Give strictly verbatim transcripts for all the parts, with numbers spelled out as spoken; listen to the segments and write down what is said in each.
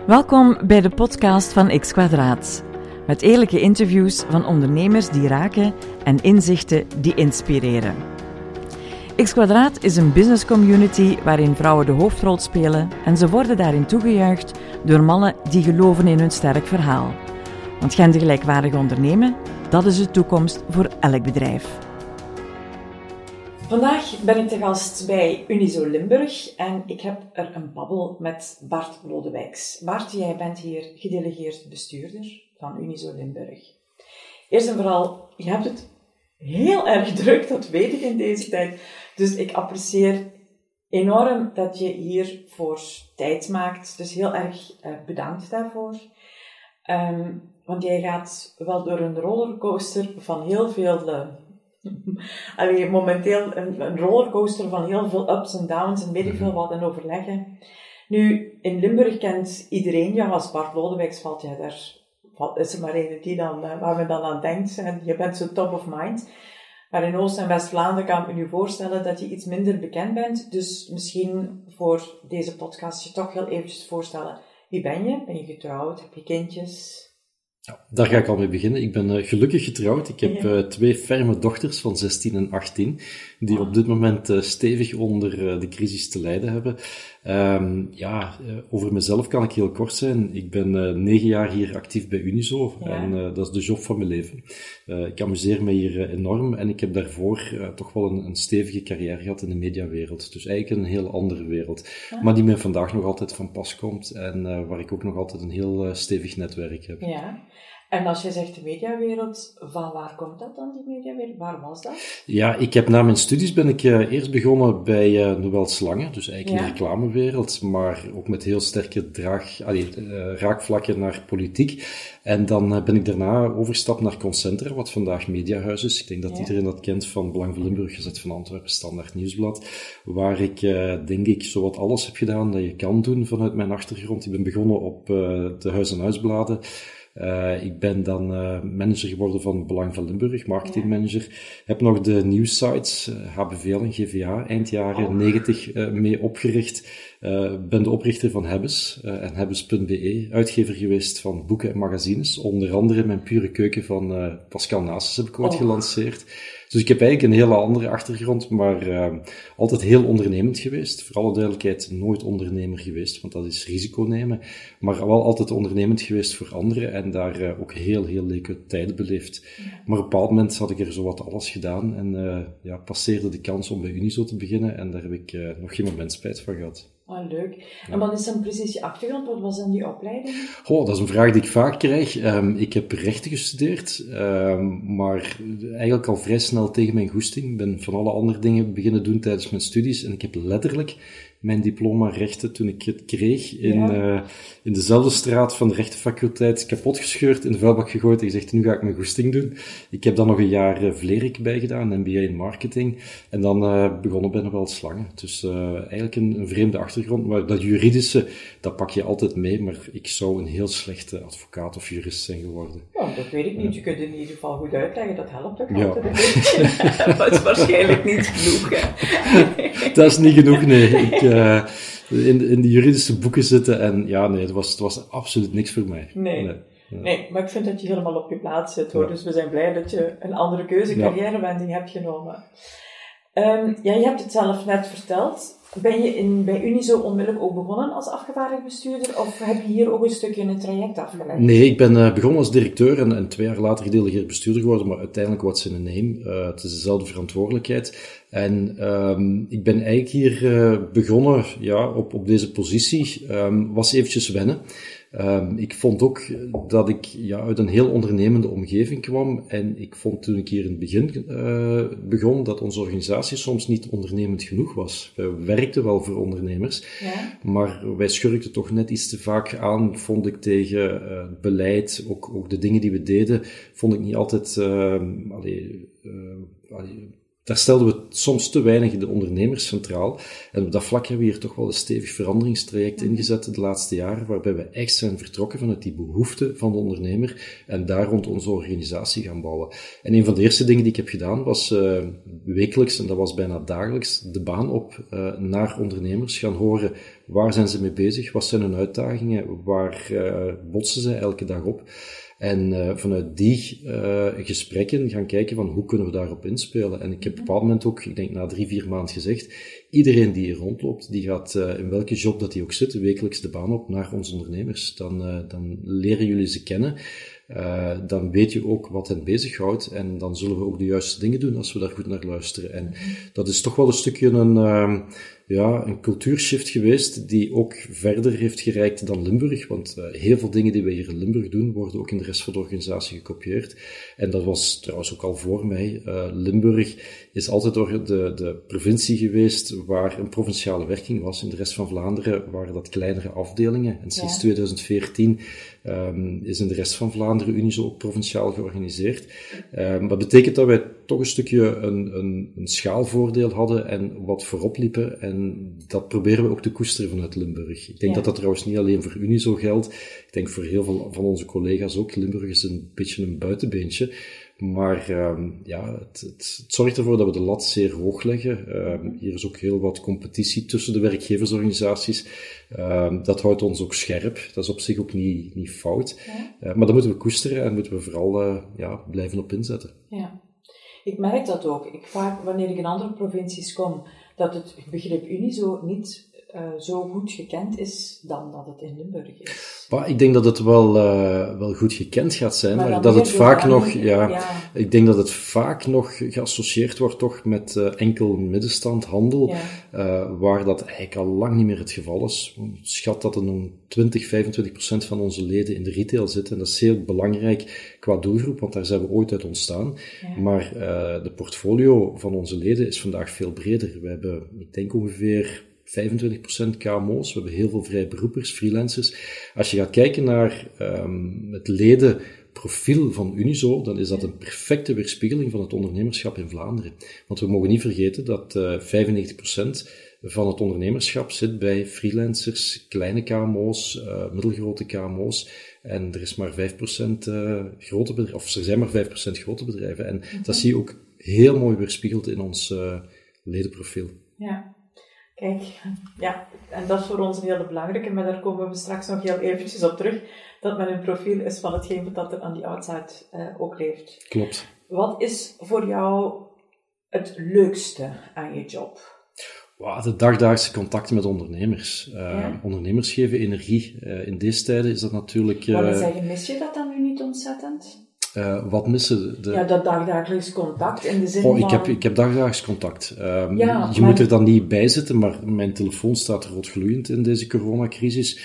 Welkom bij de podcast van X Kwadraat. Met eerlijke interviews van ondernemers die raken en inzichten die inspireren. X Kwadraat is een business community waarin vrouwen de hoofdrol spelen en ze worden daarin toegejuicht door mannen die geloven in hun sterk verhaal. Want gendergelijkwaardig ondernemen, dat is de toekomst voor elk bedrijf. Vandaag ben ik te gast bij Unizo Limburg en ik heb er een babbel met Bart Lodewijks. Bart, jij bent hier gedelegeerd bestuurder van Unizo Limburg. Eerst en vooral, je hebt het heel erg druk, dat weet ik in deze tijd. Dus ik apprecieer enorm dat je hiervoor tijd maakt. Dus heel erg uh, bedankt daarvoor. Um, want jij gaat wel door een rollercoaster van heel veel... Uh, Allee, momenteel een, een rollercoaster van heel veel ups en downs en weet ik veel wat en overleggen. Nu, in Limburg kent iedereen jou als Bart Lodewijks, valt jij daar, is er maar één die dan, waar men dan aan denkt, en je bent zo top of mind. Maar in Oost- en West-Vlaanderen kan ik me nu voorstellen dat je iets minder bekend bent, dus misschien voor deze podcast je toch heel eventjes voorstellen. Wie ben je? Ben je getrouwd? Heb je kindjes? Ja, daar ga ik al mee beginnen. Ik ben uh, gelukkig getrouwd. Ik heb uh, twee ferme dochters van zestien en achttien, die op dit moment uh, stevig onder uh, de crisis te lijden hebben. Um, ja, uh, over mezelf kan ik heel kort zijn. Ik ben uh, negen jaar hier actief bij Unizo, ja. en uh, dat is de job van mijn leven. Uh, ik amuseer me hier uh, enorm en ik heb daarvoor uh, toch wel een, een stevige carrière gehad in de mediawereld. Dus eigenlijk een heel andere wereld. Ja. Maar die mij vandaag nog altijd van pas komt en uh, waar ik ook nog altijd een heel uh, stevig netwerk heb. Ja. En als je zegt de mediawereld, van waar komt dat dan, die mediawereld? Waar was dat? Ja, ik heb na mijn studies ben ik uh, eerst begonnen bij uh, Noël Slangen, dus eigenlijk ja. in de reclamewereld, maar ook met heel sterke draag, allee, uh, raakvlakken naar politiek. En dan uh, ben ik daarna overgestapt naar Concentra, wat vandaag Mediahuis is. Ik denk dat ja. iedereen dat kent van Belang van Limburg, Gazet van Antwerpen, Standaard Nieuwsblad, waar ik, uh, denk ik, zowat alles heb gedaan dat je kan doen vanuit mijn achtergrond. Ik ben begonnen op uh, de Huis-en-Huisbladen. Uh, ik ben dan uh, manager geworden van Belang van Limburg, marketingmanager. Ja. Heb nog de nieuwssites, uh, H B V L en G V A, eind jaren oh. negentig uh, mee opgericht. Uh, ben de oprichter van Hebbes uh, en Hebbes punt be, uitgever geweest van boeken en magazines. Onder andere Mijn Pure Keuken van uh, Pascal Naessens heb ik ooit oh. gelanceerd. Dus ik heb eigenlijk een hele andere achtergrond, maar uh, altijd heel ondernemend geweest. Voor alle duidelijkheid, nooit ondernemer geweest, want dat is risico nemen. Maar wel altijd ondernemend geweest voor anderen en daar uh, ook heel, heel leuke tijden beleefd. Ja. Maar op een bepaald moment had ik er zowat alles gedaan en uh, ja, passeerde de kans om bij Unizo te beginnen en daar heb ik uh, nog geen moment spijt van gehad. Ah, leuk. En wat is dan precies je achtergrond? Wat was dan die opleiding? Goh, dat is een vraag die ik vaak krijg. Um, ik heb rechten gestudeerd, um, maar eigenlijk al vrij snel tegen mijn goesting. Ik ben van alle andere dingen beginnen doen tijdens mijn studies en ik heb letterlijk mijn diploma rechten toen ik het kreeg in, ja. uh, in dezelfde straat van de rechtenfaculteit kapotgescheurd, in de vuilbak gegooid en gezegd, nu ga ik mijn goesting doen. Ik heb dan nog een jaar uh, Vlerik bijgedaan, een M B A in marketing, en dan uh, begonnen bij Noël Slangen. Dus uh, eigenlijk een, een vreemde achtergrond, maar dat juridische, dat pak je altijd mee, maar ik zou een heel slechte advocaat of jurist zijn geworden. Oh, dat weet ik niet. Je kunt het in ieder geval goed uitleggen, dat helpt ook ja. altijd een beetje. Dat is waarschijnlijk niet genoeg, hè. Dat is niet genoeg, nee. Ik, uh, in, in de juridische boeken zitten en ja, nee, het was, het was absoluut niks voor mij. Nee. Nee. Ja. Nee, maar ik vind dat je helemaal op je plaats zit, hoor. Ja. Dus we zijn blij dat je een andere keuze, carrièrewending ja. hebt genomen. Um, ja, je hebt het zelf net verteld. Ben je in, bij Unizo onmiddellijk ook begonnen als afgevaardigd bestuurder, of heb je hier ook een stukje een traject afgelegd? Nee, ik ben uh, begonnen als directeur en, en twee jaar later gedelegeerd bestuurder geworden, maar uiteindelijk what's in a name. Uh, het is dezelfde verantwoordelijkheid. En um, ik ben eigenlijk hier uh, begonnen ja, op, op deze positie. Um, was eventjes wennen. Um, ik vond ook dat ik ja, uit een heel ondernemende omgeving kwam en ik vond toen ik hier in het begin uh, begon dat onze organisatie soms niet ondernemend genoeg was. We werkten wel voor ondernemers, ja. maar wij schurkten toch net iets te vaak aan, vond ik, tegen uh, het beleid, ook, ook de dingen die we deden, vond ik niet altijd uh, allee, uh, allee, daar stelden we soms te weinig de ondernemers centraal. En op dat vlak hebben we hier toch wel een stevig veranderingstraject ingezet de laatste jaren, waarbij we echt zijn vertrokken vanuit die behoefte van de ondernemer en daar rond onze organisatie gaan bouwen. En een van de eerste dingen die ik heb gedaan was uh, wekelijks, en dat was bijna dagelijks, de baan op uh, naar ondernemers gaan horen waar zijn ze mee bezig, wat zijn hun uitdagingen, waar uh, botsen ze elke dag op. En uh, vanuit die uh, gesprekken gaan kijken van hoe kunnen we daarop inspelen. En ik heb op een bepaald moment ook, ik denk na drie, vier maanden gezegd, iedereen die hier rondloopt, die gaat uh, in welke job dat hij ook zit, wekelijks de baan op naar onze ondernemers. Dan, uh, dan leren jullie ze kennen. Uh, dan weet je ook wat hen bezighoudt en dan zullen we ook de juiste dingen doen als we daar goed naar luisteren. En dat is toch wel een stukje een, uh, ja, een cultuurshift geweest die ook verder heeft gereikt dan Limburg, want uh, heel veel dingen die wij hier in Limburg doen worden ook in de rest van de organisatie gekopieerd. En dat was trouwens ook al voor mij. Uh, Limburg is altijd door de, de provincie geweest waar een provinciale werking was. In de rest van Vlaanderen waren dat kleinere afdelingen. En sinds ja. twintig veertien um, is in de rest van Vlaanderen Unizo ook provinciaal georganiseerd. Um, dat betekent dat wij toch een stukje een, een, een schaalvoordeel hadden en wat voorop liepen. En dat proberen we ook te koesteren vanuit Limburg. Ik denk ja. dat dat trouwens niet alleen voor Unizo geldt. Ik denk voor heel veel van onze collega's ook. Limburg is een beetje een buitenbeentje. Maar um, ja, het, het, het zorgt ervoor dat we de lat zeer hoog leggen. Um, hier is ook heel wat competitie tussen de werkgeversorganisaties. Um, dat houdt ons ook scherp. Dat is op zich ook niet, niet fout. Ja. Uh, maar dat moeten we koesteren en moeten we vooral uh, ja, blijven op inzetten. Ja. Ik merk dat ook. Ik vaak, wanneer ik in andere provincies kom, dat het begrip Unizo niet uh, zo goed gekend is dan dat het in Limburg is. Maar ik denk dat het wel, uh, wel goed gekend gaat zijn, maar, maar dat het vaak nog, ja, ja, ik denk dat het vaak nog geassocieerd wordt toch met uh, enkel middenstand, handel, ja. uh, waar dat eigenlijk al lang niet meer het geval is. Schat dat er nog twintig, vijfentwintig procent van onze leden in de retail zitten, en dat is heel belangrijk qua doelgroep, want daar zijn we ooit uit ontstaan. Ja. Maar uh, de portfolio van onze leden is vandaag veel breder. We hebben, ik denk ongeveer vijfentwintig procent K M O's, we hebben heel veel vrije beroepers, freelancers. Als je gaat kijken naar um, het ledenprofiel van Unizo, dan is dat een perfecte weerspiegeling van het ondernemerschap in Vlaanderen. Want we mogen niet vergeten dat uh, vijfennegentig procent van het ondernemerschap zit bij freelancers, kleine K M O's, uh, middelgrote K M O's. En er is maar vijf procent uh, grote bedrijven, of er zijn maar vijf procent grote bedrijven. En mm-hmm. dat zie je ook heel mooi weerspiegeld in ons uh, ledenprofiel. Ja. Kijk, ja, en dat is voor ons een hele belangrijke, maar daar komen we straks nog heel eventjes op terug, dat men een profiel is van hetgeen dat er aan die outside uh, ook leeft. Klopt. Wat is voor jou het leukste aan je job? Wow, de dagdagse contacten met ondernemers. Uh, ja. Ondernemers geven energie. Uh, in deze tijden is dat natuurlijk... Uh, Wat zeggen, mis je dat dan nu niet ontzettend? Uh, wat missen de... Ja, dat dagdagelijks contact in de zin oh, van... Ik heb, ik heb dagdagelijks contact. Um, ja, je maar... moet er dan niet bij zitten, maar mijn telefoon staat roodgloeiend in deze coronacrisis.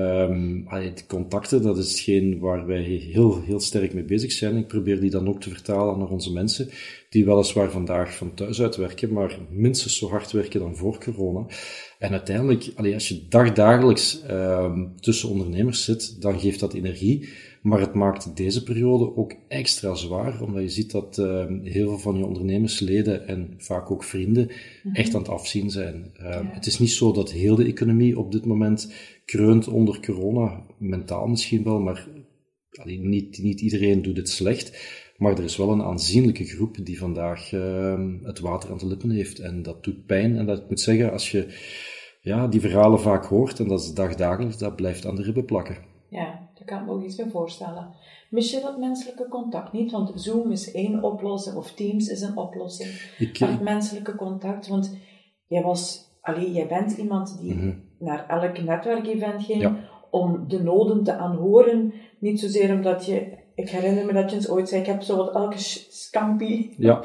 Um, allee, de contacten, dat is hetgeen waar wij heel, heel sterk mee bezig zijn. Ik probeer die dan ook te vertalen naar onze mensen, die weliswaar vandaag van thuis uit werken, maar minstens zo hard werken dan voor corona. En uiteindelijk, allee, als je dagdagelijks um, tussen ondernemers zit, dan geeft dat energie. Maar het maakt deze periode ook extra zwaar, omdat je ziet dat uh, heel veel van je ondernemersleden en vaak ook vrienden mm-hmm. echt aan het afzien zijn. Uh, ja. Het is niet zo dat heel de economie op dit moment kreunt onder corona, mentaal misschien wel, maar allee, niet, niet iedereen doet het slecht. Maar er is wel een aanzienlijke groep die vandaag uh, het water aan de lippen heeft. En dat doet pijn. En dat ik moet zeggen, als je ja, die verhalen vaak hoort, en dat is dagdagelijks, dat blijft aan de ribben plakken. Ja, daar kan ik me ook iets mee voorstellen. Mis je dat menselijke contact niet? Want Zoom is één oplossing, of Teams is een oplossing. Ik, maar het menselijke contact, want jij was, allee, jij bent iemand die mm-hmm. naar elk netwerkevent ging ja. om de noden te aanhoren. Niet zozeer omdat je, ik herinner me dat je eens ooit zei, ik heb zo wat elke scampi. Ja.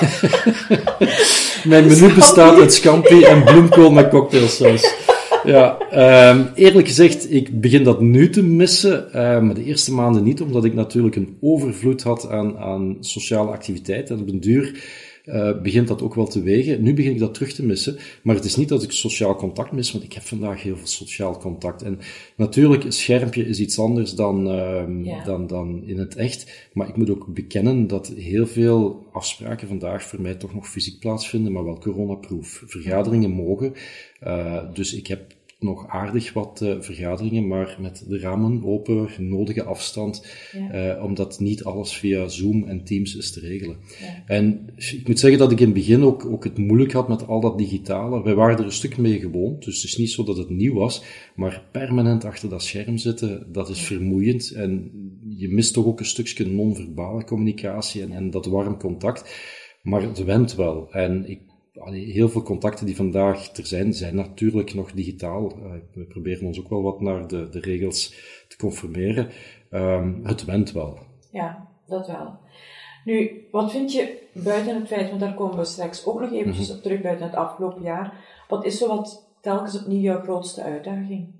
Mijn menu bestaat uit scampi en bloemkool met cocktailsaus. Ja, um, eerlijk gezegd, ik begin dat nu te missen, uh, maar de eerste maanden niet, omdat ik natuurlijk een overvloed had aan, aan sociale activiteiten. En op den duur uh, begint dat ook wel te wegen. Nu begin ik dat terug te missen, maar het is niet dat ik sociaal contact mis, want ik heb vandaag heel veel sociaal contact. En natuurlijk, een schermpje is iets anders dan, uh, ja. dan, dan in het echt, maar ik moet ook bekennen dat heel veel afspraken vandaag voor mij toch nog fysiek plaatsvinden, maar wel coronaproof. Vergaderingen mogen, uh, dus ik heb nog aardig wat uh, vergaderingen, maar met de ramen open, nodige afstand, ja. uh, omdat niet alles via Zoom en Teams is te regelen. Ja. En ik moet zeggen dat ik in het begin ook, ook het moeilijk had met al dat digitale. Wij waren er een stuk mee gewoon, dus het is niet zo dat het nieuw was, maar permanent achter dat scherm zitten, dat is ja. vermoeiend en je mist toch ook een stukje non-verbale communicatie en, en dat warm contact, maar het went wel. En ik Allee, heel veel contacten die vandaag er zijn, zijn natuurlijk nog digitaal. Uh, we proberen ons ook wel wat naar de, de regels te conformeren. Um, het went wel. Ja, dat wel. Nu, wat vind je buiten het feit, want daar komen we straks ook nog eventjes mm-hmm. op terug, buiten het afgelopen jaar, wat is zo wat telkens opnieuw jouw grootste uitdaging?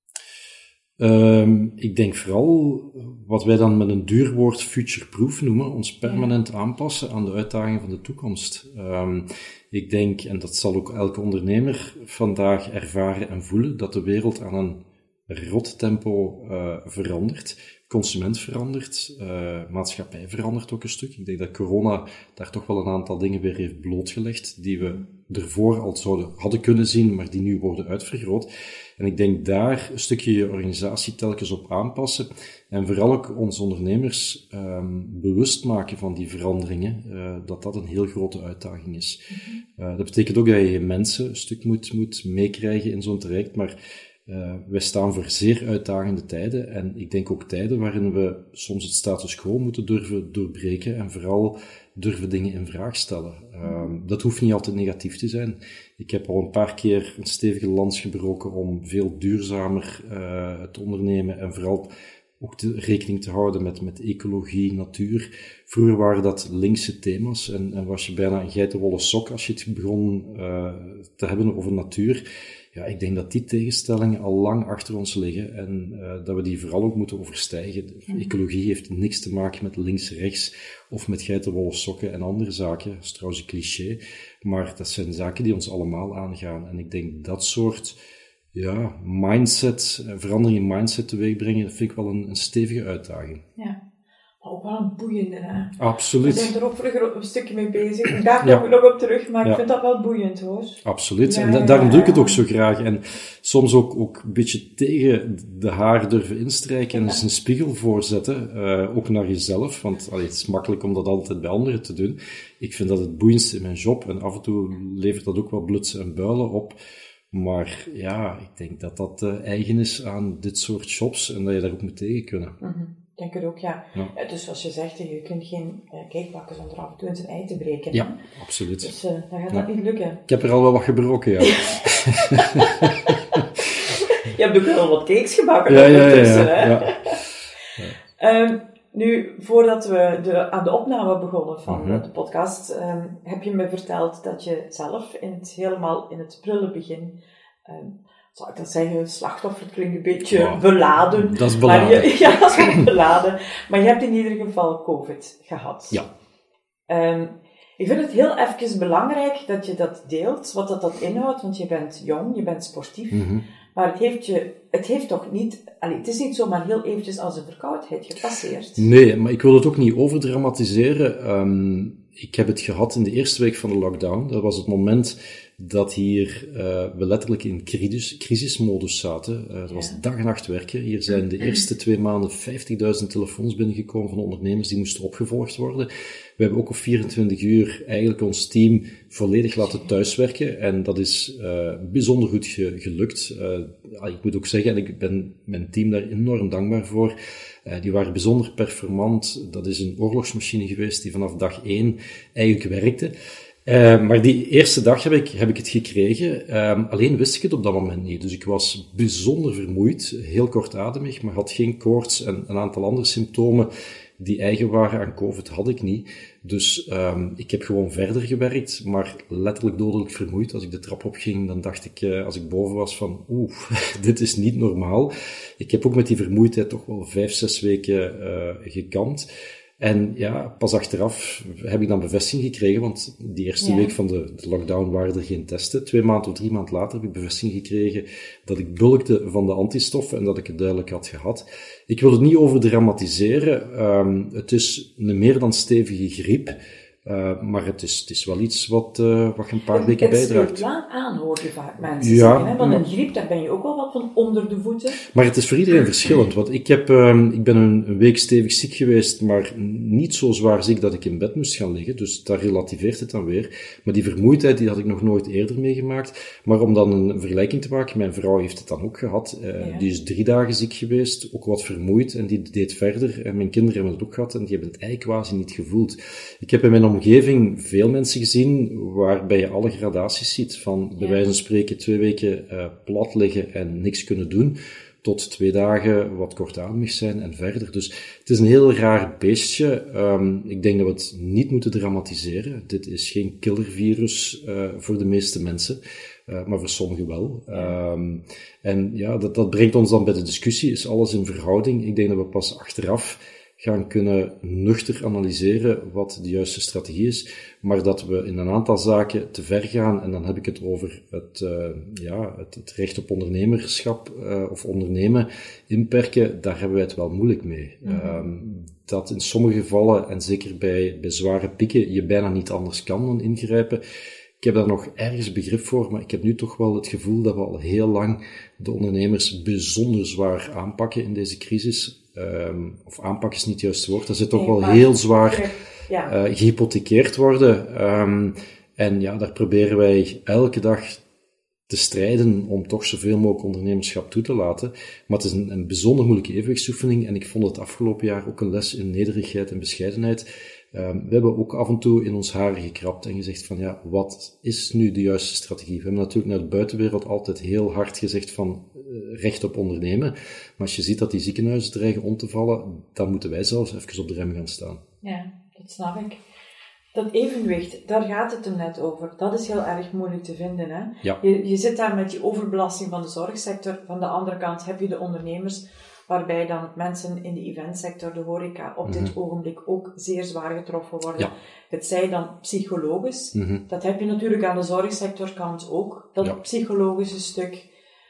Um, ik denk vooral wat wij dan met een duur woord future-proof noemen, ons permanent ja. aanpassen aan de uitdagingen van de toekomst. Um, ik denk, en dat zal ook elke ondernemer vandaag ervaren en voelen, dat de wereld aan een rot tempo uh, verandert. Consument verandert, uh, maatschappij verandert ook een stuk. Ik denk dat corona daar toch wel een aantal dingen weer heeft blootgelegd, die we ervoor al zouden hadden kunnen zien, maar die nu worden uitvergroot. En ik denk daar een stukje je organisatie telkens op aanpassen en vooral ook onze ondernemers um, bewust maken van die veranderingen, uh, dat dat een heel grote uitdaging is. Mm-hmm. Uh, dat betekent ook dat je je mensen een stuk moet, moet meekrijgen in zo'n traject, maar Uh, wij staan voor zeer uitdagende tijden en ik denk ook tijden waarin we soms het status quo moeten durven doorbreken en vooral durven dingen in vraag stellen. Uh, dat hoeft niet altijd negatief te zijn. Ik heb al een paar keer een stevige lans gebroken om veel duurzamer uh, te ondernemen en vooral ook te, rekening te houden met, met ecologie, natuur. Vroeger waren dat linkse thema's en, en was je bijna een geitenwolle sok als je het begon uh, te hebben over natuur. Ja, ik denk dat die tegenstellingen al lang achter ons liggen en uh, dat we die vooral ook moeten overstijgen. Mm-hmm. Ecologie heeft niks te maken met links-rechts of met geitenwolle sokken en andere zaken. Dat is trouwens een cliché, maar dat zijn zaken die ons allemaal aangaan. En ik denk dat soort ja, mindset, verandering in mindset teweeg brengen, dat vind ik wel een, een stevige uitdaging. Ja. Ook wel een boeiende, hè? Absoluut. We zijn er ook voor een, groot, een stukje mee bezig. Daar kom ja. ik nog op terug, maar ja. ik vind dat wel boeiend, hoor. Absoluut. Ja, en da- ja, daarom ja, doe ik het ook zo graag. En soms ook, ook een beetje tegen de haar durven instrijken en ja. eens een spiegel voorzetten. Uh, ook naar jezelf. Want allee, het is makkelijk om dat altijd bij anderen te doen. Ik vind dat het boeiendste in mijn job. En af en toe levert dat ook wel blutsen en builen op. Maar ja, ik denk dat dat uh, eigen is aan dit soort jobs. En dat je daar ook moet tegen kunnen. Mm-hmm. Ik denk het ook, ja. ja. ja. Dus zoals je zegt, je kunt geen uh, cake bakken zonder af en toe in zijn ei te breken. Ja, hè? Absoluut. Dus uh, dan gaat ja. dat niet lukken. Ik heb er al wel wat gebroken, ja. Je hebt ook wel wat cakes gebakken. Ja, ja, ja. ja, hè? ja. ja. Um, nu, voordat we de, aan de opname begonnen van uh-huh. de podcast, um, heb je me verteld dat je zelf in het, helemaal in het prille begin... Um, zou ik dat zeggen, slachtoffer, het klinkt een beetje wow. beladen. Dat is beladen. Maar je, ja, dat is beladen. Maar je hebt in ieder geval COVID gehad. Ja. Um, ik vind het heel even belangrijk dat je dat deelt, wat dat, dat inhoudt, want je bent jong, je bent sportief, mm-hmm. maar het heeft je, het heeft toch niet, allee, het is niet zomaar heel eventjes als een verkoudheid gepasseerd. Nee, maar ik wil het ook niet overdramatiseren. Um, ik heb het gehad in de eerste week van de lockdown. Dat was het moment dat hier uh, we letterlijk in crisis, crisismodus zaten. Uh, dat ja. was dag en nacht werken. Hier zijn de eerste twee maanden vijftigduizend telefoons binnengekomen van ondernemers die moesten opgevolgd worden. We hebben ook op vierentwintig uur eigenlijk ons team volledig laten thuiswerken. En dat is uh, bijzonder goed ge- gelukt. Uh, ik moet ook zeggen, en ik ben mijn team daar enorm dankbaar voor. Uh, die waren bijzonder performant. Dat is een oorlogsmachine geweest die vanaf dag één eigenlijk werkte. Uh, maar die eerste dag heb ik, heb ik het gekregen. Um, alleen wist ik het op dat moment niet. Dus ik was bijzonder vermoeid, heel kortademig, maar had geen koorts en een aantal andere symptomen die eigen waren aan COVID had ik niet. Dus um, ik heb gewoon verder gewerkt, maar letterlijk dodelijk vermoeid. Als ik de trap opging, dan dacht ik, uh, als ik boven was van, oeh, dit is niet normaal. Ik heb ook met die vermoeidheid toch wel vijf, zes weken uh, gekampt. En ja, pas achteraf heb ik dan bevestiging gekregen, want die eerste ja. week van de, de lockdown waren er geen testen. Twee maanden of drie maanden later heb ik bevestiging gekregen dat ik bulkte van de antistoffen en dat ik het duidelijk had gehad. Ik wil het niet overdramatiseren. Um, het is een meer dan stevige griep. Uh, maar het is, het is wel iets wat, uh, wat je een paar het, weken het bijdraagt. Het lang aan, hoor je vaak mensen ja, zeggen. Hè? Want een griep, daar ben je ook wel wat van onder de voeten. Maar het is voor iedereen verschillend. Want ik, heb, uh, ik ben een, een week stevig ziek geweest, maar niet zo zwaar ziek dat ik in bed moest gaan liggen. Dus daar relativeert het dan weer. Maar die vermoeidheid, die had ik nog nooit eerder meegemaakt. Maar om dan een vergelijking te maken, mijn vrouw heeft het dan ook gehad. Uh, ja. Die is drie dagen ziek geweest, ook wat vermoeid. En die deed verder. En mijn kinderen hebben het ook gehad. En die hebben het eigenlijk quasi niet gevoeld. Ik heb in mijn omgeving veel mensen gezien waarbij je alle gradaties ziet. Van bij wijze van spreken twee weken uh, plat liggen en niks kunnen doen, tot twee dagen wat kortademig zijn en verder. Dus het is een heel raar beestje. Um, ik denk dat we het niet moeten dramatiseren. Dit is geen killervirus uh, voor de meeste mensen. Uh, maar voor sommigen wel. Um, en ja, dat, dat brengt ons dan bij de discussie. Is alles in verhouding? Ik denk dat we pas achteraf gaan kunnen nuchter analyseren wat de juiste strategie is, maar dat we in een aantal zaken te ver gaan, en dan heb ik het over het, uh, ja, het, het recht op ondernemerschap uh, of ondernemen inperken, daar hebben wij het wel moeilijk mee. Mm-hmm. Um, dat in sommige gevallen, en zeker bij, bij zware pieken, je bijna niet anders kan dan ingrijpen. Ik heb daar nog ergens begrip voor, maar ik heb nu toch wel het gevoel dat we al heel lang de ondernemers bijzonder zwaar aanpakken in deze crisis. Um, of aanpak is niet het juiste woord, dat ze toch nee, wel heel zwaar ja. uh, gehypothekeerd worden. Um, en ja, daar proberen wij elke dag te strijden om toch zoveel mogelijk ondernemerschap toe te laten. Maar het is een, een bijzonder moeilijke evenwichtsoefening en ik vond het afgelopen jaar ook een les in nederigheid en bescheidenheid. Um, we hebben ook af en toe in ons haren gekrapt en gezegd van ja, wat is nu de juiste strategie? We hebben natuurlijk naar de buitenwereld altijd heel hard gezegd van uh, recht op ondernemen. Maar als je ziet dat die ziekenhuizen dreigen om te vallen, dan moeten wij zelfs even op de rem gaan staan. Ja, dat snap ik. Dat evenwicht, daar gaat het hem net over. Dat is heel erg moeilijk te vinden. Hè? Ja. Je, je zit daar met die overbelasting van de zorgsector. Van de andere kant heb je de ondernemers, waarbij dan mensen in de eventsector, de horeca, op mm-hmm. dit ogenblik ook zeer zwaar getroffen worden. Ja. Het zij dan psychologisch. Mm-hmm. Dat heb je natuurlijk aan de zorgsectorkant ook. Dat ja. psychologische stuk.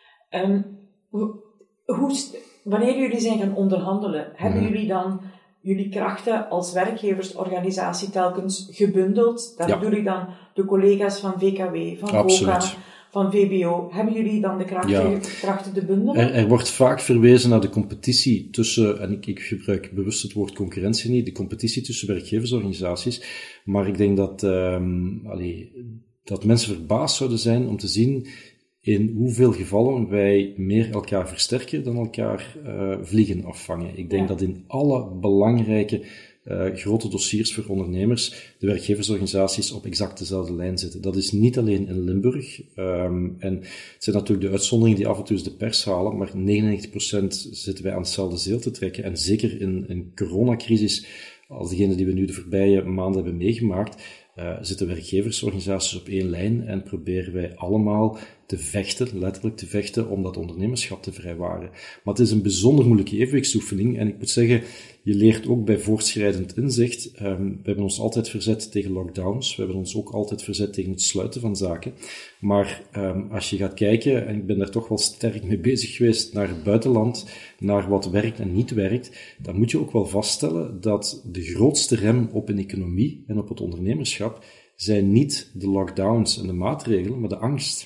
Um, hoe, hoe, wanneer jullie zijn gaan onderhandelen, hebben mm-hmm. jullie dan jullie krachten als werkgeversorganisatie telkens gebundeld? Daar ja. bedoel ik dan de collega's van V K W, van VOCA, van V B O. Hebben jullie dan de krachten, ja. krachten te bundelen? Er, er wordt vaak verwezen naar de competitie tussen, en ik, ik gebruik bewust het woord concurrentie niet, de competitie tussen werkgeversorganisaties. Maar ik denk dat, um, allee, dat mensen verbaasd zouden zijn om te zien in hoeveel gevallen wij meer elkaar versterken dan elkaar uh, vliegen afvangen. Ik denk ja. dat in alle belangrijke uh, grote dossiers voor ondernemers de werkgeversorganisaties op exact dezelfde lijn zitten. Dat is niet alleen in Limburg. Um, en het zijn natuurlijk de uitzonderingen die af en toe eens de pers halen, maar negenennegentig procent zitten wij aan hetzelfde zeel te trekken. En zeker in een coronacrisis, als degene die we nu de voorbije maanden hebben meegemaakt, Uh, zitten werkgeversorganisaties op één lijn en proberen wij allemaal te vechten, letterlijk te vechten, om dat ondernemerschap te vrijwaren. Maar het is een bijzonder moeilijke evenwichtsoefening en ik moet zeggen, je leert ook bij voortschrijdend inzicht. Um, we hebben ons altijd verzet tegen lockdowns, we hebben ons ook altijd verzet tegen het sluiten van zaken. Maar um, als je gaat kijken, en ik ben daar toch wel sterk mee bezig geweest, naar het buitenland, naar wat werkt en niet werkt, dan moet je ook wel vaststellen dat de grootste rem op een economie en op het ondernemerschap zijn niet de lockdowns en de maatregelen, maar de angst.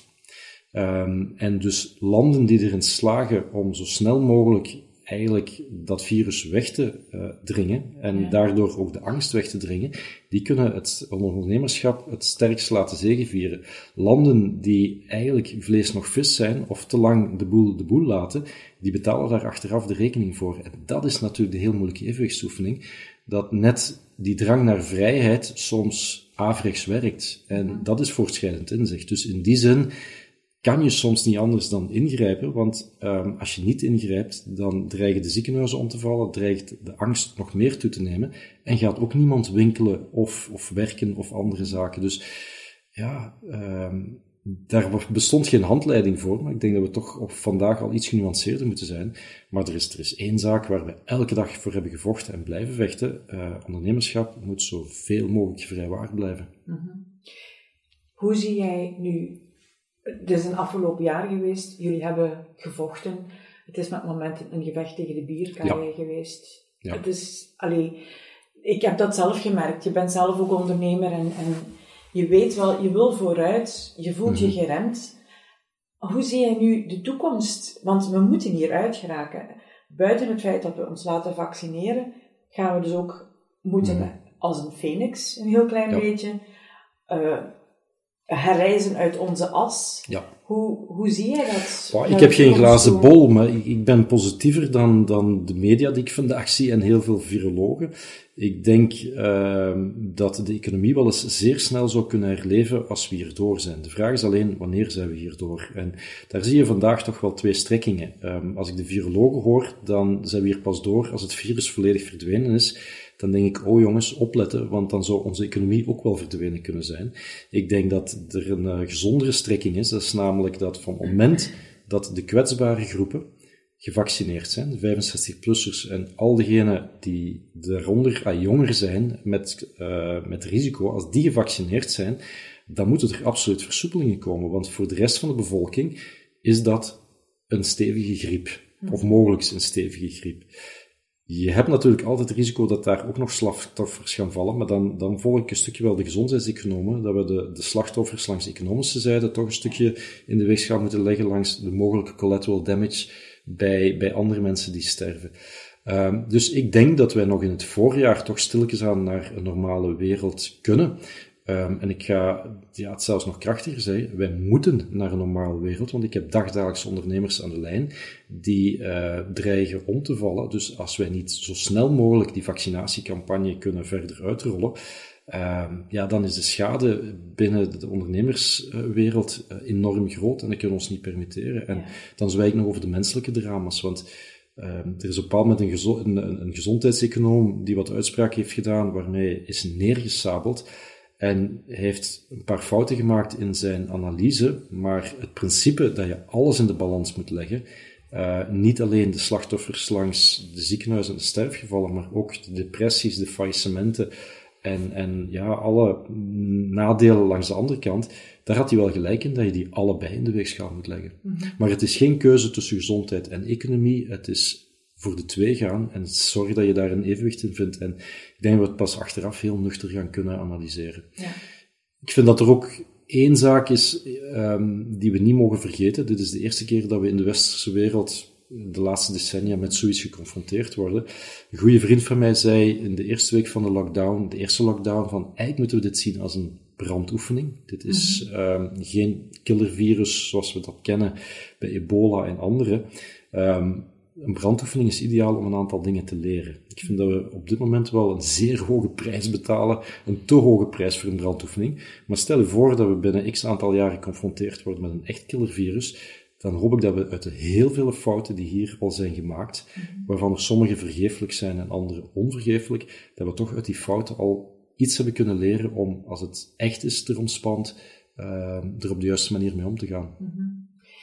Um, en dus landen die erin slagen om zo snel mogelijk eigenlijk dat virus weg te uh, dringen en ja. daardoor ook de angst weg te dringen, die kunnen het ondernemerschap het sterkst laten zegevieren. Landen die eigenlijk vlees nog vis zijn of te lang de boel de boel laten, die betalen daar achteraf de rekening voor. En dat is natuurlijk de heel moeilijke evenwichtsoefening, dat net die drang naar vrijheid soms averechts werkt. En dat is voortschrijdend inzicht. Dus in die zin kan je soms niet anders dan ingrijpen, want um, als je niet ingrijpt, dan dreigen de ziekenhuizen om te vallen, dreigt de angst nog meer toe te nemen, en gaat ook niemand winkelen of, of werken of andere zaken. Dus ja, um, daar bestond geen handleiding voor, maar ik denk dat we toch op vandaag al iets genuanceerder moeten zijn. Maar er is, er is één zaak waar we elke dag voor hebben gevochten en blijven vechten. Uh, ondernemerschap moet zoveel mogelijk vrijwaard blijven. Mm-hmm. Hoe zie jij nu... Het is een afgelopen jaar geweest, jullie hebben gevochten. Het is met momenten een gevecht tegen de bierkaai ja. geweest. Ja. Het is... Allee, ik heb dat zelf gemerkt. Je bent zelf ook ondernemer en... en je weet wel, je wil vooruit, je voelt je geremd. Hoe zie jij nu de toekomst? Want we moeten hieruit geraken. Buiten het feit dat we ons laten vaccineren, gaan we dus ook moeten, mm-hmm. als een phoenix, een heel klein ja. beetje, uh, herrijzen uit onze as. Ja. Hoe, hoe zie jij dat? Oh, ik heb geen glazen toe? bol, maar ik, ik ben positiever dan, dan de media die ik vandaag zie en heel veel virologen. Ik denk uh, dat de economie wel eens zeer snel zou kunnen herleven als we hierdoor zijn. De vraag is alleen, wanneer zijn we hierdoor? En daar zie je vandaag toch wel twee strekkingen. Um, als ik de virologen hoor, dan zijn we hier pas door als het virus volledig verdwenen is. Dan denk ik, oh jongens, opletten, want dan zou onze economie ook wel verdwenen kunnen zijn. Ik denk dat er een uh, gezondere strekking is. Dat is namelijk dat van het moment dat de kwetsbare groepen gevaccineerd zijn, de vijfenzestig-plussers en al diegenen die daaronder ah, jonger zijn met, uh, met risico, als die gevaccineerd zijn, dan moeten er absoluut versoepelingen komen. Want voor de rest van de bevolking is dat een stevige griep. Of mogelijk een stevige griep. Je hebt natuurlijk altijd het risico dat daar ook nog slachtoffers gaan vallen, maar dan, dan volg ik een stukje wel de gezondheidseconomen, dat we de, de slachtoffers langs de economische zijde toch een stukje in de weegschaal moeten leggen langs de mogelijke collateral damage bij, bij andere mensen die sterven. Um, dus ik denk dat wij nog in het voorjaar toch stilletjes aan naar een normale wereld kunnen. Um, en ik ga ja, het zelfs nog krachtiger zeggen, wij moeten naar een normale wereld, want ik heb dagdagelijks ondernemers aan de lijn die uh, dreigen om te vallen. Dus als wij niet zo snel mogelijk die vaccinatiecampagne kunnen verder uitrollen, uh, ja, dan is de schade binnen de ondernemerswereld uh, enorm groot en dat kunnen we ons niet permitteren. En ja. dan zwijg ik nog over de menselijke drama's, want uh, er is op een bepaald moment een, gezo- een, een gezondheidseconoom die wat uitspraak heeft gedaan waarmee is neergesabeld. En hij heeft een paar fouten gemaakt in zijn analyse, maar het principe dat je alles in de balans moet leggen, uh, niet alleen de slachtoffers langs de ziekenhuizen en de sterfgevallen, maar ook de depressies, de faillissementen en, en ja, alle nadelen langs de andere kant, daar had hij wel gelijk in dat je die allebei in de weegschaal moet leggen. Mm-hmm. Maar het is geen keuze tussen gezondheid en economie, het is voor de twee gaan en zorg dat je daar een evenwicht in vindt. En ik denk dat we het pas achteraf heel nuchter gaan kunnen analyseren. Ja. Ik vind dat er ook één zaak is um, die we niet mogen vergeten. Dit is de eerste keer dat we in de westerse wereld de laatste decennia met zoiets geconfronteerd worden. Een goede vriend van mij zei in de eerste week van de lockdown, de eerste lockdown, van eigenlijk moeten we dit zien als een brandoefening. Dit is mm-hmm. um, geen killervirus zoals we dat kennen bij ebola en andere. Um, Een brandoefening is ideaal om een aantal dingen te leren. Ik vind dat we op dit moment wel een zeer hoge prijs betalen, een te hoge prijs voor een brandoefening. Maar stel je voor dat we binnen x aantal jaren geconfronteerd worden met een echt killervirus, dan hoop ik dat we uit de heel vele fouten die hier al zijn gemaakt, waarvan er sommige vergeeflijk zijn en andere onvergeeflijk, dat we toch uit die fouten al iets hebben kunnen leren om, als het echt is erom spant, uh, er op de juiste manier mee om te gaan. Mm-hmm.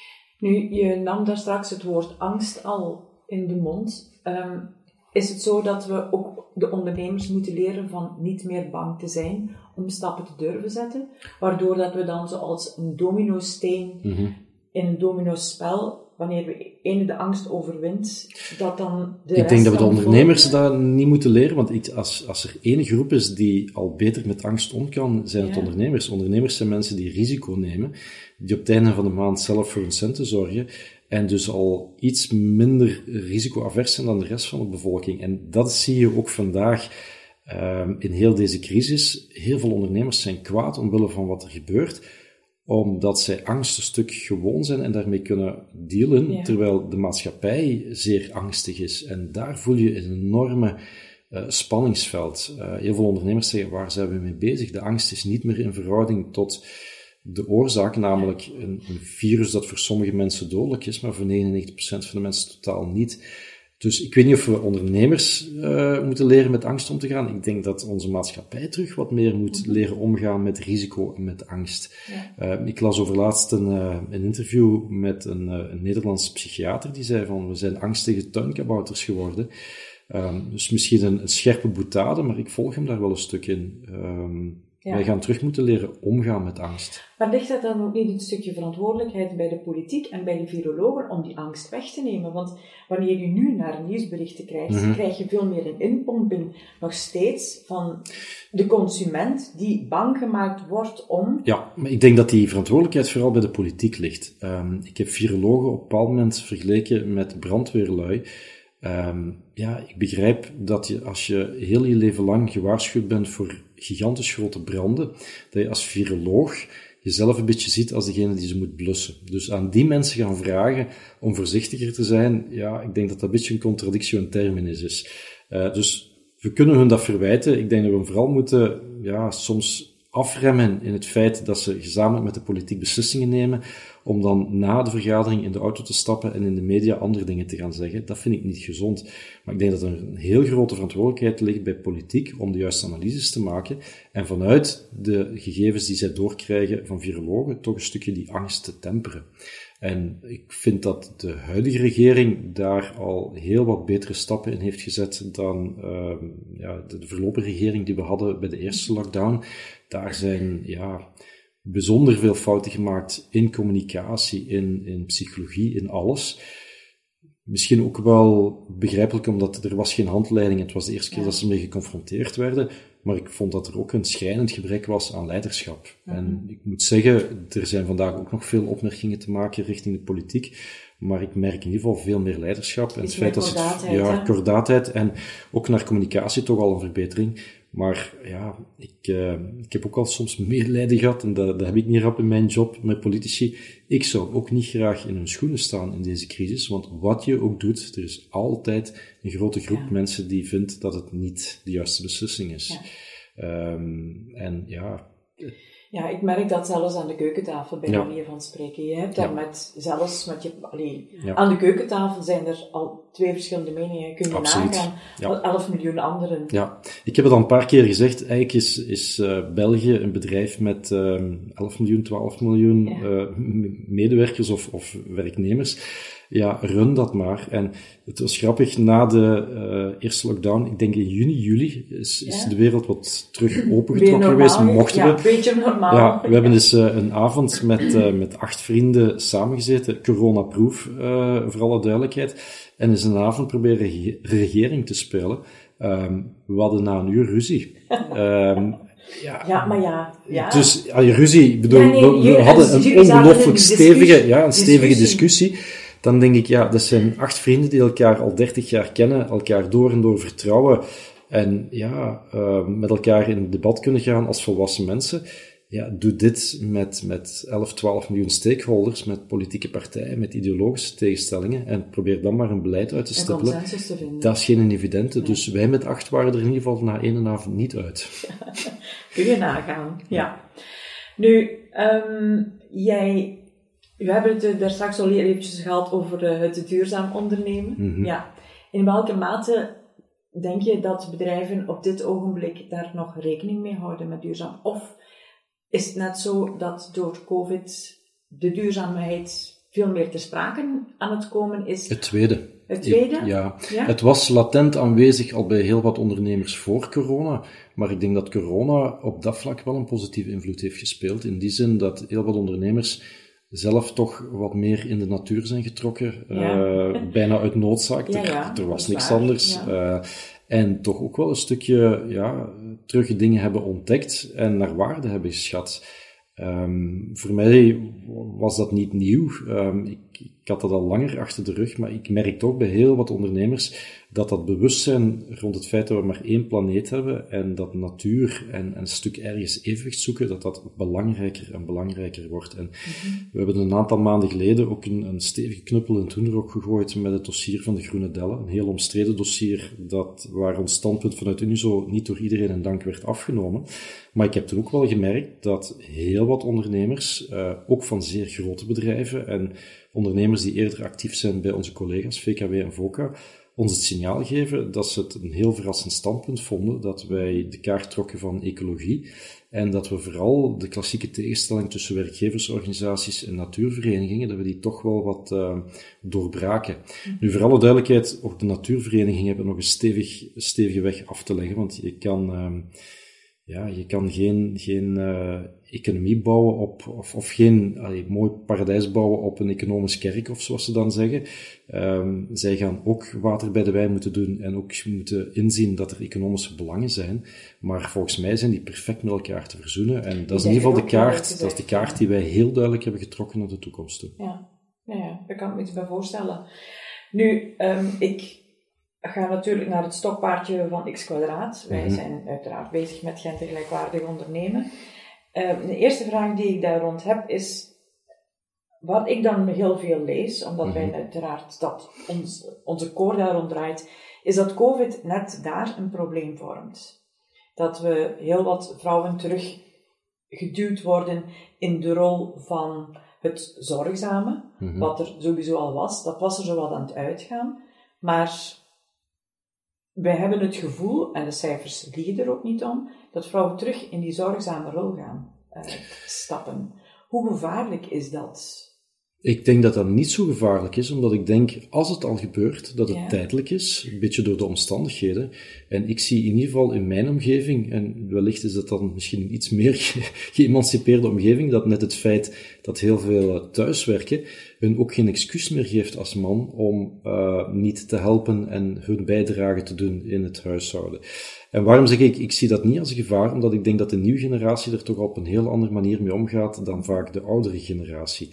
Nu, je nam daar straks het woord angst al in de mond. Um, is het zo dat we ook de ondernemers moeten leren van niet meer bang te zijn om stappen te durven zetten, waardoor dat we dan zoals een domino-steen mm-hmm. in een domino-spel, wanneer we ene de angst overwint, dat dan de Ik denk dat we de ondernemers volgen. Dat niet moeten leren, want ik, als, als er één groep is die al beter met angst om kan, zijn het ja. ondernemers. Ondernemers zijn mensen die risico nemen, die op het einde van de maand zelf voor hun centen zorgen, en dus al iets minder risicoavers zijn dan de rest van de bevolking. En dat zie je ook vandaag um, in heel deze crisis. Heel veel ondernemers zijn kwaad omwille van wat er gebeurt, omdat zij angst een stuk gewoon zijn en daarmee kunnen dealen, ja. terwijl de maatschappij zeer angstig is. En daar voel je een enorme uh, spanningsveld. Uh, heel veel ondernemers zeggen, waar zijn we mee bezig? De angst is niet meer in verhouding tot de oorzaak, namelijk een, een virus dat voor sommige mensen dodelijk is, maar voor negenennegentig procent van de mensen totaal niet. Dus ik weet niet of we ondernemers uh, moeten leren met angst om te gaan. Ik denk dat onze maatschappij terug wat meer moet mm-hmm. leren omgaan met risico en met angst. Ja. Uh, ik las overlaatst een, uh, een interview met een, uh, een Nederlandse psychiater die zei van, we zijn angstige tuinkabouters geworden. Um, dus misschien een, een scherpe boetade, maar ik volg hem daar wel een stuk in. Um, Ja. Wij gaan terug moeten leren omgaan met angst. Maar ligt dat dan ook niet een stukje verantwoordelijkheid bij de politiek en bij de virologen om die angst weg te nemen? Want wanneer je nu naar nieuwsberichten krijgt, mm-hmm. krijg je veel meer een inpomping nog steeds van de consument die bang gemaakt wordt om... Ja, maar ik denk dat die verantwoordelijkheid vooral bij de politiek ligt. Um, ik heb virologen op een bepaald moment vergeleken met brandweerlui. Um, ja, ik begrijp dat je, als je heel je leven lang gewaarschuwd bent voor gigantisch grote branden, dat je als viroloog jezelf een beetje ziet als degene die ze moet blussen. Dus aan die mensen gaan vragen om voorzichtiger te zijn, ja, ik denk dat dat een beetje een contradictio in terminis is. Uh, dus we kunnen hun dat verwijten. Ik denk dat we hem vooral moeten, ja, soms afremmen in het feit dat ze gezamenlijk met de politiek beslissingen nemen, om dan na de vergadering in de auto te stappen en in de media andere dingen te gaan zeggen. Dat vind ik niet gezond. Maar ik denk dat er een heel grote verantwoordelijkheid ligt bij politiek om de juiste analyses te maken en vanuit de gegevens die zij doorkrijgen van virologen toch een stukje die angst te temperen. En ik vind dat de huidige regering daar al heel wat betere stappen in heeft gezet dan uh, ja, de, de voorlopige regering die we hadden bij de eerste lockdown. Daar zijn ja, bijzonder veel fouten gemaakt in communicatie, in, in psychologie, in alles. Misschien ook wel begrijpelijk, omdat er was geen handleiding. Het was de eerste keer ja. dat ze mee geconfronteerd werden. Maar ik vond dat er ook een schrijnend gebrek was aan leiderschap. Mm-hmm. En ik moet zeggen, er zijn vandaag ook nog veel opmerkingen te maken richting de politiek. Maar ik merk in ieder geval veel meer leiderschap. En het feit dat het, ja, kordaatheid en ook naar communicatie toch al een verbetering. Maar ja, ik, uh, ik heb ook al soms medelijden gehad, en dat, dat heb ik niet rap in mijn job met politici. Ik zou ook niet graag in hun schoenen staan in deze crisis, want wat je ook doet, er is altijd een grote groep ja. mensen die vindt dat het niet de juiste beslissing is. Ja. Um, en ja... Ja, ik merk dat zelfs aan de keukentafel, bij ja. manier van spreken. Je hebt daar ja. met, zelfs met je, allee, ja. aan de keukentafel zijn er al twee verschillende meningen. Kun je Absoluut. nagaan, ja. elf miljoen anderen. Ja, ik heb het al een paar keer gezegd. Eigenlijk is, is uh, België een bedrijf met uh, elf miljoen, twaalf miljoen ja. uh, medewerkers of, of werknemers. Ja, run dat maar. En het was grappig, na de uh, eerste lockdown, ik denk in juni, juli, is, is ja. de wereld wat terug opengetrokken geweest. Mochten ja, we. een beetje normaal. Ja, we hebben dus uh, een avond met, uh, met acht vrienden samengezeten, corona-proof, uh, voor alle duidelijkheid. En is een avond proberen rege- regering te spelen. Um, we hadden na een uur ruzie. Um, Ja, ja, maar ja. ja. Dus, ja, je ruzie, ik bedoel, ja, nee, we, we je, hadden een ongelooflijk stevige, ja, een discussie. stevige discussie. Dan denk ik, ja, dat zijn acht vrienden die elkaar al dertig jaar kennen, elkaar door en door vertrouwen en ja, uh, met elkaar in debat kunnen gaan als volwassen mensen. Ja, doe dit met, met elf, twaalf miljoen stakeholders, met politieke partijen, met ideologische tegenstellingen en probeer dan maar een beleid uit te stippelen. Een consensus te vinden. Dat is geen evidente, nee. Dus wij met acht waren er in ieder geval na één avond niet uit. Ja, kun je nagaan, ja. Nu, um, jij... We hebben het daar straks al eventjes gehad over het duurzaam ondernemen. Mm-hmm. Ja. In welke mate denk je dat bedrijven op dit ogenblik daar nog rekening mee houden met duurzaam? Of is het net zo dat door COVID de duurzaamheid veel meer ter sprake aan het komen is? Het tweede. Het tweede? Ik, ja. ja, het was latent aanwezig al bij heel wat ondernemers voor corona, maar ik denk dat corona op dat vlak wel een positieve invloed heeft gespeeld, in die zin dat heel wat ondernemers zelf toch wat meer in de natuur zijn getrokken, ja. uh, bijna uit noodzaak, ja, ja, er, er was niks waar. anders, ja. uh, en toch ook wel een stukje ja, terug dingen hebben ontdekt en naar waarde hebben geschat. Um, voor mij was dat niet nieuw. Um, ik, ik had dat al langer achter de rug, maar ik merk toch bij heel wat ondernemers dat dat bewustzijn rond het feit dat we maar één planeet hebben en dat natuur en, en een stuk ergens evenwicht zoeken, dat dat belangrijker en belangrijker wordt. En mm-hmm. we hebben een aantal maanden geleden ook een, een stevige knuppel in het hoenderhok gegooid met het dossier van de Groene Dellen. Een heel omstreden dossier dat, waar ons standpunt vanuit Unizo niet door iedereen in dank werd afgenomen. Maar ik heb toen ook wel gemerkt dat heel wat ondernemers, uh, ook van zeer grote bedrijven en ondernemers die eerder actief zijn bij onze collega's V K W en VOCA, ons het signaal geven dat ze het een heel verrassend standpunt vonden, dat wij de kaart trokken van ecologie en dat we vooral de klassieke tegenstelling tussen werkgeversorganisaties en natuurverenigingen, dat we die toch wel wat uh, doorbraken. Mm. Nu, voor alle duidelijkheid, ook de natuurverenigingen hebben nog een stevig, stevige weg af te leggen, want je kan... Uh, Ja, je kan geen, geen uh, economie bouwen op, of, of geen allee, mooi paradijs bouwen op een economisch kerk, of zoals ze dan zeggen. Um, zij gaan ook water bij de wijn moeten doen en ook moeten inzien dat er economische belangen zijn. Maar volgens mij zijn die perfect met elkaar te verzoenen. En dat is in ieder geval de kaart, dat is de kaart die wij heel duidelijk hebben getrokken naar de toekomst toe. Ja, ja, ja, daar kan ik me iets bij voorstellen. Nu, um, ik... ga natuurlijk naar het stokpaardje van X kwadraat. Wij mm-hmm. zijn uiteraard bezig met gendergelijkwaardig ondernemen. Uh, de eerste vraag die ik daar rond heb is, wat ik dan heel veel lees, omdat mm-hmm. wij uiteraard dat ons, onze core daar rond draait, is dat COVID net daar een probleem vormt. Dat we heel wat vrouwen terug geduwd worden in de rol van het zorgzame, mm-hmm. wat er sowieso al was. Dat was er zo wat aan het uitgaan, maar wij hebben het gevoel, en de cijfers liegen er ook niet om, dat vrouwen terug in die zorgzame rol gaan uh, stappen. Hoe gevaarlijk is dat? Ik denk dat dat niet zo gevaarlijk is, omdat ik denk, als het al gebeurt, dat het ja. tijdelijk is, een beetje door de omstandigheden. En ik zie in ieder geval in mijn omgeving, en wellicht is dat dan misschien een iets meer ge- geëmancipeerde omgeving, dat net het feit dat heel veel thuiswerken hun ook geen excuus meer geeft als man om uh, niet te helpen en hun bijdrage te doen in het huishouden. En waarom zeg ik, ik zie dat niet als een gevaar, omdat ik denk dat de nieuwe generatie er toch op een heel andere manier mee omgaat dan vaak de oudere generatie.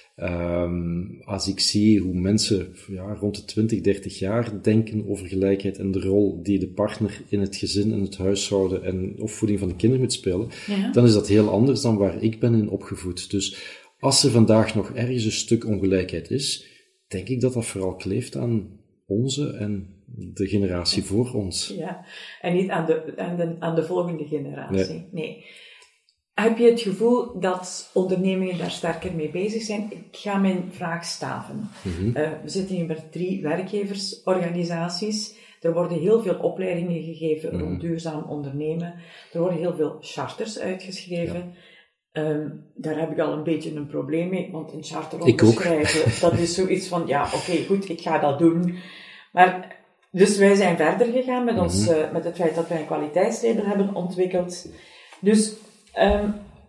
Um, als ik zie hoe mensen ja, rond de twintig, dertig jaar denken over gelijkheid en de rol die de partner in het gezin en het huishouden en opvoeding van de kinderen moet spelen, ja. dan is dat heel anders dan waar ik ben in opgevoed. Dus als er vandaag nog ergens een stuk ongelijkheid is, denk ik dat dat vooral kleeft aan onze en de generatie voor ons. Ja, en niet aan de, aan de, aan de volgende generatie. Nee. nee. Heb je het gevoel dat ondernemingen daar sterker mee bezig zijn? Ik ga mijn vraag staven. Mm-hmm. Uh, we zitten hier met drie werkgeversorganisaties. Er worden heel veel opleidingen gegeven mm-hmm. rond duurzaam ondernemen. Er worden heel veel charters uitgeschreven. Ja. Um, daar heb ik al een beetje een probleem mee, want een charter onderschrijven, dat is zoiets van, ja, oké, okay, goed, ik ga dat doen. Maar, dus wij zijn verder gegaan met, mm-hmm. ons, uh, met het feit dat wij een kwaliteitslabel hebben ontwikkeld. Dus, um,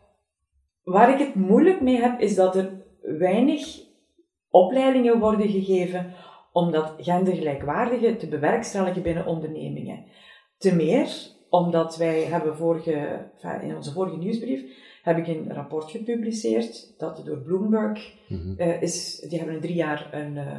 waar ik het moeilijk mee heb, is dat er weinig opleidingen worden gegeven om dat gendergelijkwaardige te bewerkstelligen binnen ondernemingen. Te meer, omdat wij hebben vorige, in onze vorige nieuwsbrief, heb ik een rapport gepubliceerd, dat door Bloomberg mm-hmm. uh, is, die hebben in drie jaar een, uh,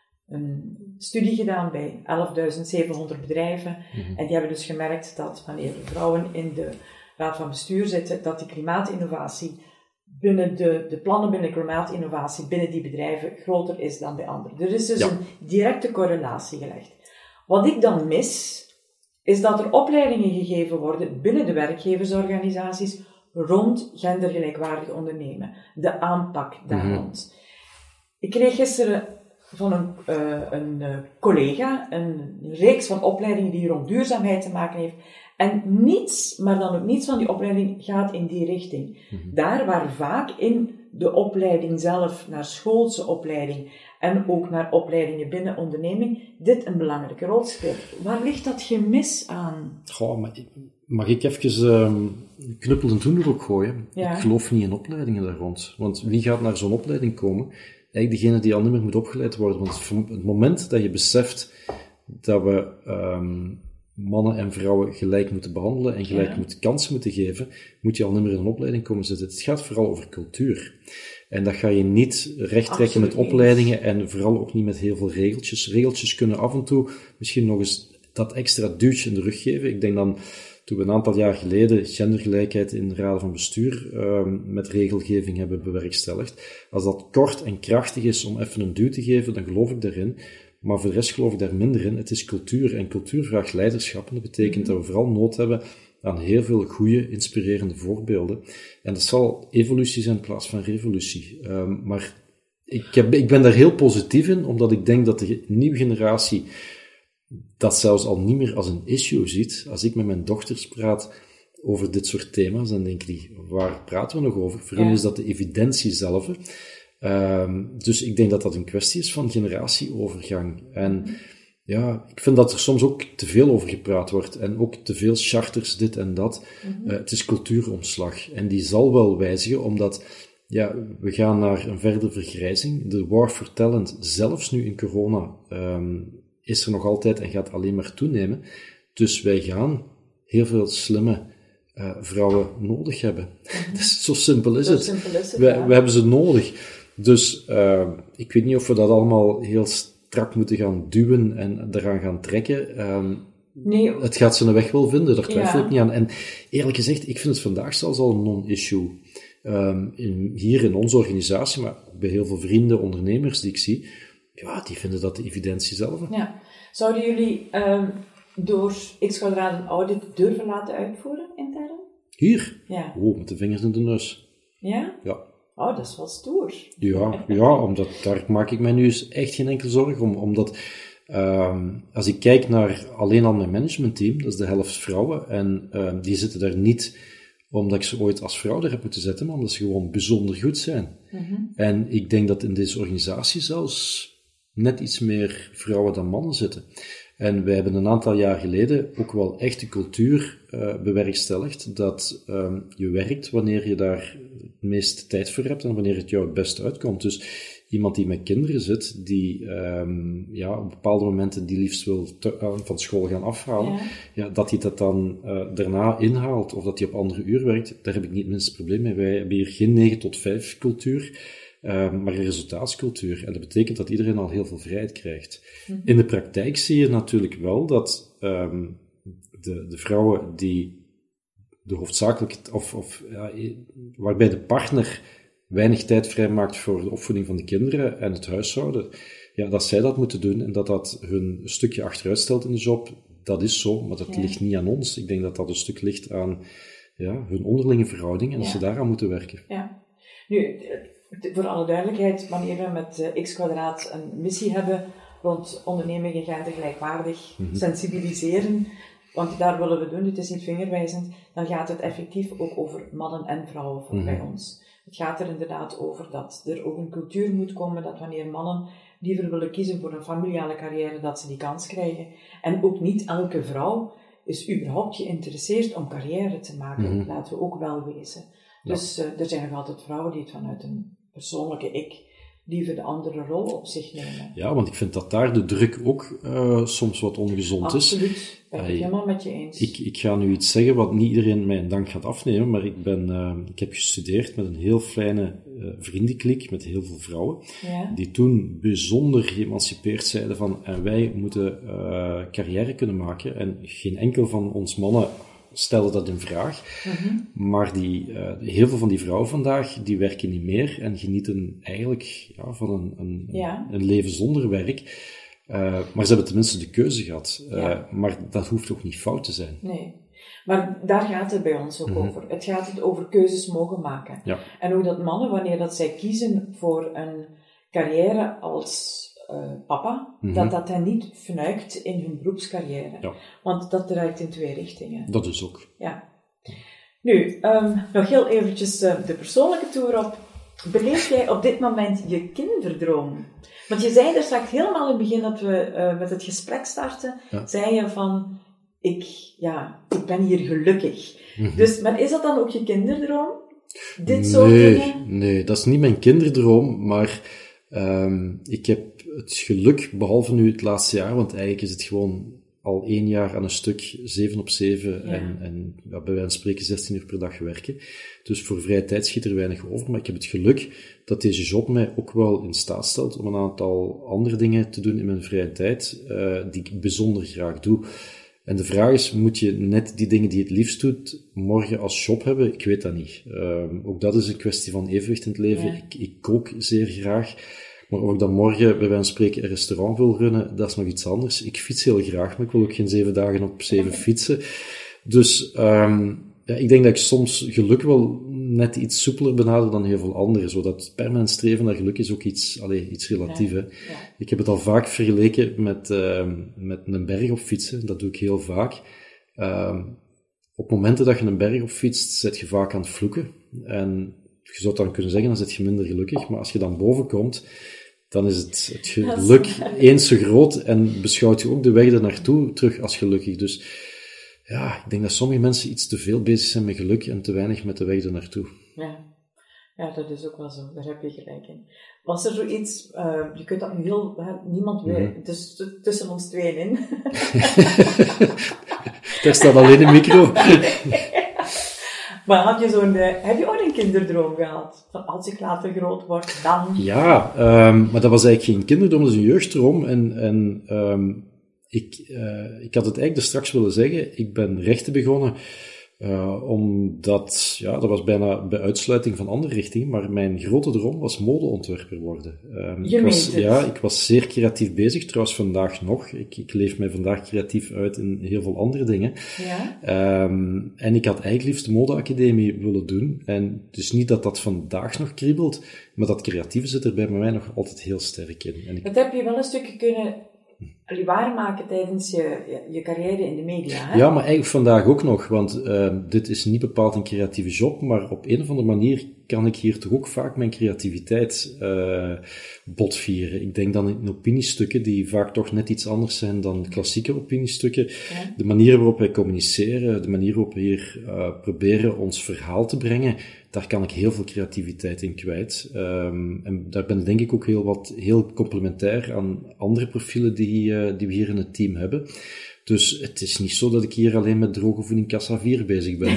een studie gedaan bij elfduizend zevenhonderd bedrijven. Mm-hmm. En die hebben dus gemerkt dat wanneer vrouwen in de raad van bestuur zitten, dat die klimaatinnovatie binnen de, de plannen binnen klimaatinnovatie binnen die bedrijven groter is dan bij anderen. Er is dus ja. een directe correlatie gelegd. Wat ik dan mis, is dat er opleidingen gegeven worden binnen de werkgeversorganisaties rond gendergelijkwaardig ondernemen. De aanpak daar mm-hmm. rond. Ik kreeg gisteren van een, uh, een uh, collega een reeks van opleidingen die rond duurzaamheid te maken heeft. En niets, maar dan ook niets van die opleiding gaat in die richting. Mm-hmm. Daar waar vaak in de opleiding zelf, naar schoolse opleiding en ook naar opleidingen binnen onderneming, dit een belangrijke rol speelt. Waar ligt dat gemis aan? Goh, maar mag ik even um, knuppel en toender ook gooien? Ja. Ik geloof niet in opleidingen daar rond. Want wie gaat naar zo'n opleiding komen? Eigenlijk degene die al niet meer moet opgeleid worden. Want het moment dat je beseft dat we um, mannen en vrouwen gelijk moeten behandelen en gelijk ja. moeten kansen moeten geven, moet je al niet meer in een opleiding komen zitten. Het gaat vooral over cultuur. En dat ga je niet recht trekken met opleidingen en vooral ook niet met heel veel regeltjes. Regeltjes kunnen af en toe misschien nog eens dat extra duwtje in de rug geven. Ik denk dan, toen we een aantal jaar geleden gendergelijkheid in de raden van bestuur uh, met regelgeving hebben bewerkstelligd, als dat kort en krachtig is om even een duw te geven, dan geloof ik daarin. Maar voor de rest geloof ik daar minder in. Het is cultuur en cultuur vraagt leiderschap. En dat betekent mm-hmm. dat we vooral nood hebben aan heel veel goede, inspirerende voorbeelden. En dat zal evolutie zijn in plaats van revolutie. Um, maar ik, heb, ik ben daar heel positief in, omdat ik denk dat de nieuwe generatie dat zelfs al niet meer als een issue ziet. Als ik met mijn dochters praat over dit soort thema's, dan denk ik, waar praten we nog over? Voor hen ja. is dat de evidentie zelf. Um, dus ik denk dat dat een kwestie is van generatieovergang. En ja, ik vind dat er soms ook te veel over gepraat wordt. En ook te veel charters, dit en dat. Mm-hmm. Uh, het is cultuuromslag. En die zal wel wijzigen, omdat ja, we gaan naar een verdere vergrijzing. De war for talent, zelfs nu in corona, um, is er nog altijd en gaat alleen maar toenemen. Dus wij gaan heel veel slimme uh, vrouwen nodig hebben. Mm-hmm. Dus zo simpel is zo het. Simpel is het we, ja. we hebben ze nodig. Dus uh, ik weet niet of we dat allemaal heel strak moeten gaan duwen en eraan gaan trekken. Um, nee. Het gaat zijn weg wel vinden, daar twijfel ja. ik niet aan. En eerlijk gezegd, ik vind het vandaag zelfs al een non-issue. Um, in, hier in onze organisatie, maar bij heel veel vrienden, ondernemers die ik zie, ja, die vinden dat de evidentie zelf. Ja. Zouden jullie um, door X Kwadraat een audit durven laten uitvoeren, intern? Hier? Ja. Oh, met de vingers in de neus. Ja? Ja. Oh, dat is wel stoer. Ja, ja, omdat daar maak ik mij nu eens echt geen enkele zorgen om. Omdat, um, als ik kijk naar alleen al mijn managementteam, dat is de helft vrouwen, en um, die zitten daar niet omdat ik ze ooit als vrouw er heb moeten zetten, maar omdat ze gewoon bijzonder goed zijn. Mm-hmm. En ik denk dat in deze organisatie zelfs net iets meer vrouwen dan mannen zitten. En wij hebben een aantal jaar geleden ook wel echt de cultuur uh, bewerkstelligd dat um, je werkt wanneer je daar het meeste tijd voor hebt en wanneer het jou het beste uitkomt. Dus iemand die met kinderen zit, die um, ja, op bepaalde momenten die liefst wil te, uh, van school gaan afhalen, ja. Ja, dat hij dat dan uh, daarna inhaalt of dat hij op andere uur werkt, daar heb ik niet het minste probleem mee. Wij hebben hier geen negen tot vijf cultuur. Um, maar een resultaatscultuur. En dat betekent dat iedereen al heel veel vrijheid krijgt. Mm-hmm. In de praktijk zie je natuurlijk wel dat um, de, de vrouwen die de hoofdzakelijk, of, of ja, waarbij de partner weinig tijd vrijmaakt voor de opvoeding van de kinderen en het huishouden, ja, dat zij dat moeten doen en dat dat hun een stukje achteruit stelt in de job, dat is zo, maar dat ja. ligt niet aan ons. Ik denk dat dat een stuk ligt aan ja, hun onderlinge verhouding en ja. dat ze daaraan moeten werken. Ja. Nu, voor alle duidelijkheid, wanneer we met uh, X Kwadraat een missie hebben rond onderneming en gendergelijkwaardig mm-hmm. sensibiliseren, want daar willen we doen, het is niet vingerwijzend, dan gaat het effectief ook over mannen en vrouwen voor mm-hmm. bij ons. Het gaat er inderdaad over dat er ook een cultuur moet komen, dat wanneer mannen liever willen kiezen voor een familiale carrière, dat ze die kans krijgen. En ook niet elke vrouw is überhaupt geïnteresseerd om carrière te maken, mm-hmm. laten we ook wel wezen. Ja. Dus uh, er zijn nog altijd vrouwen die het vanuit een persoonlijke ik liever de andere rol op zich nemen. Ja, want ik vind dat daar de druk ook uh, soms wat ongezond Absoluut. is. Absoluut, ben ik uh, helemaal met je eens. Ik, ik ga nu iets zeggen wat niet iedereen mijn dank gaat afnemen, maar ik, ben, uh, ik heb gestudeerd met een heel fijne uh, vriendenklik, met heel veel vrouwen, ja. die toen bijzonder geëmancipeerd zeiden van en wij moeten uh, carrière kunnen maken en geen enkel van ons mannen stelde dat in vraag. Mm-hmm. Maar die, uh, heel veel van die vrouwen vandaag, die werken niet meer en genieten eigenlijk ja, van een, een, ja. een leven zonder werk. Uh, maar ze hebben tenminste de keuze gehad. Uh, ja. Maar dat hoeft ook niet fout te zijn. Nee. Maar daar gaat het bij ons ook mm-hmm. over. Het gaat het over keuzes mogen maken. Ja. En hoe dat mannen, wanneer dat zij kiezen voor een carrière als Uh, papa, mm-hmm. dat dat hen niet fnuikt in hun beroepscarrière. Ja. Want dat draait in twee richtingen. Dat is ook. Ja. Nu, um, nog heel eventjes uh, de persoonlijke toer op. Beleef jij op dit moment je kinderdroom? Want je zei er straks helemaal in het begin dat we uh, met het gesprek starten, ja. zei je van, ik, ja, ik ben hier gelukkig. Mm-hmm. Dus, maar is dat dan ook je kinderdroom? Dit nee, soort dingen? Nee, dat is niet mijn kinderdroom, maar Um, ik heb het geluk, behalve nu het laatste jaar, want eigenlijk is het gewoon al één jaar aan een stuk, zeven op zeven, ja. en, en ja, bij wijze van spreken zestien uur per dag werken. Dus voor vrije tijd schiet er weinig over, maar ik heb het geluk dat deze job mij ook wel in staat stelt om een aantal andere dingen te doen in mijn vrije tijd, uh, die ik bijzonder graag doe. En de vraag is, moet je net die dingen die je het liefst doet, morgen als job hebben? Ik weet dat niet. Um, ook dat is een kwestie van evenwicht in het leven. Ja. Ik, ik kook zeer graag. Maar of ik dan morgen, bij wijze van spreken, een restaurant wil runnen, dat is nog iets anders. Ik fiets heel graag, maar ik wil ook geen zeven dagen op zeven fietsen. Dus um, ja, ik denk dat ik soms geluk wel net iets soepeler benader dan heel veel anderen. Zodat permanent streven naar geluk is ook iets, allee, iets relatief. Ja, ja. Ik heb het al vaak vergeleken met, uh, met een berg op fietsen. Dat doe ik heel vaak. Uh, op momenten dat je een berg op fietst, zit je vaak aan het vloeken. En je zou dan kunnen zeggen, dan zit je minder gelukkig. Maar als je dan boven komt, dan is het, het geluk eens zo groot en beschouwt je ook de weg er naartoe terug als gelukkig. Dus ja, ik denk dat sommige mensen iets te veel bezig zijn met geluk en te weinig met de weg er naartoe. Ja. Ja, dat is ook wel zo. Daar heb je gelijk in. Was er zoiets, uh, je kunt dat nu heel, hè, niemand weet, mm-hmm. dus t- tussen ons tweeën in. Daar staat alleen een micro. Maar had je zo'n, uh, heb je ooit een kinderdroom gehad? Van als ik later groot word, dan... Ja, um, maar dat was eigenlijk geen kinderdroom, dat is een jeugddroom. En, en um, ik, uh, ik had het eigenlijk dus straks willen zeggen, ik ben rechten begonnen, uh, omdat, ja, dat was bijna bij uitsluiting van andere richtingen, maar mijn grote droom was modeontwerper worden. Um, je ik was, meent het. Ja, ik was zeer creatief bezig, trouwens vandaag nog. Ik, ik leef mij vandaag creatief uit in heel veel andere dingen. Ja? Um, en ik had eigenlijk liefst de modeacademie willen doen. En dus niet dat dat vandaag nog kriebelt, maar dat creatieve zit er bij mij nog altijd heel sterk in. En ik... Dat heb je wel een stukje kunnen waarmaken tijdens je, je carrière in de media, hè? Ja, maar eigenlijk vandaag ook nog, want uh, dit is niet bepaald een creatieve job, maar op een of andere manier kan ik hier toch ook vaak mijn creativiteit uh, botvieren. Ik denk dan in opiniestukken, die vaak toch net iets anders zijn dan klassieke opiniestukken. Ja. De manier waarop wij communiceren, de manier waarop we hier uh, proberen ons verhaal te brengen, daar kan ik heel veel creativiteit in kwijt. Um, en daar ben ik denk ik ook heel wat, heel complementair aan andere profielen die, uh, die we hier in het team hebben. Dus het is niet zo dat ik hier alleen met droge voeding kassa vier bezig ben.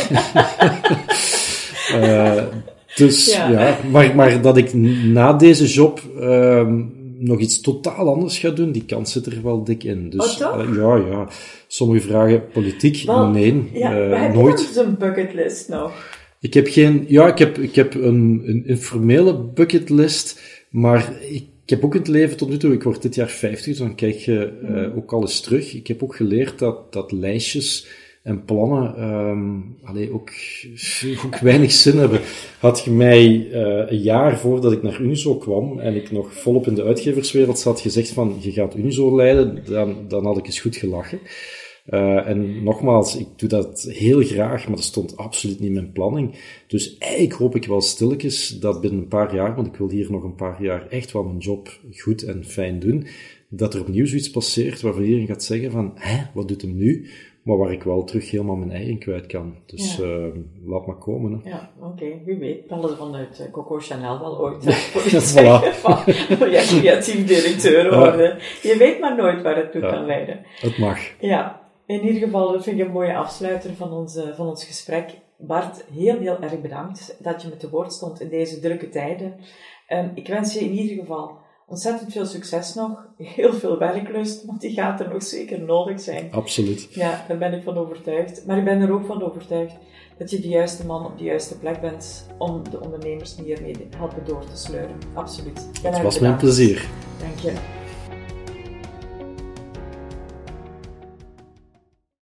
uh, dus ja, ja maar, maar dat ik na deze job um, nog iets totaal anders ga doen, die kans zit er wel dik in. Dus, oh, toch? Uh, ja, ja. Sommige vragen, politiek, wel, nee, ja, uh, heb nooit. Je dan zo'n bucketlist nog? Ik heb geen, ja, ik heb, ik heb een, een informele bucketlist, maar ik Ik heb ook in het leven tot nu toe, ik word dit jaar vijftig, dus dan kijk je uh, ook alles terug. Ik heb ook geleerd dat, dat lijstjes en plannen um, allee, ook, ook weinig zin hebben. Had je mij uh, een jaar voordat ik naar Unizo kwam en ik nog volop in de uitgeverswereld zat gezegd van je gaat Unizo leiden, dan, dan had ik eens goed gelachen. Uh, en nogmaals, ik doe dat heel graag, maar dat stond absoluut niet in mijn planning. Dus eigenlijk hoop ik wel stilletjes dat binnen een paar jaar, want ik wil hier nog een paar jaar echt wel mijn job goed en fijn doen, dat er opnieuw zoiets passeert waarvan iedereen gaat zeggen van, hè, wat doet hem nu? Maar waar ik wel terug helemaal mijn eigen kwijt kan. Dus ja. uh, laat maar komen. Hè. Ja, oké, okay. Wie weet. Bellen ze vanuit uh, Coco Chanel wel ooit. Hè, voor voilà. van, wil jij creatief directeur worden? Ja. Je weet maar nooit waar het toe ja. kan leiden. Het mag. Ja. In ieder geval, dat vind ik een mooie afsluiter van ons, uh, van ons gesprek. Bart, heel, heel erg bedankt dat je me te woord stond in deze drukke tijden. Um, ik wens je in ieder geval ontzettend veel succes nog. Heel veel werklust, want die gaat er nog zeker nodig zijn. Absoluut. Ja, daar ben ik van overtuigd. Maar ik ben er ook van overtuigd dat je de juiste man op de juiste plek bent om de ondernemers hiermee helpen door te sleuren. Absoluut. Het was mijn plezier. Dank je.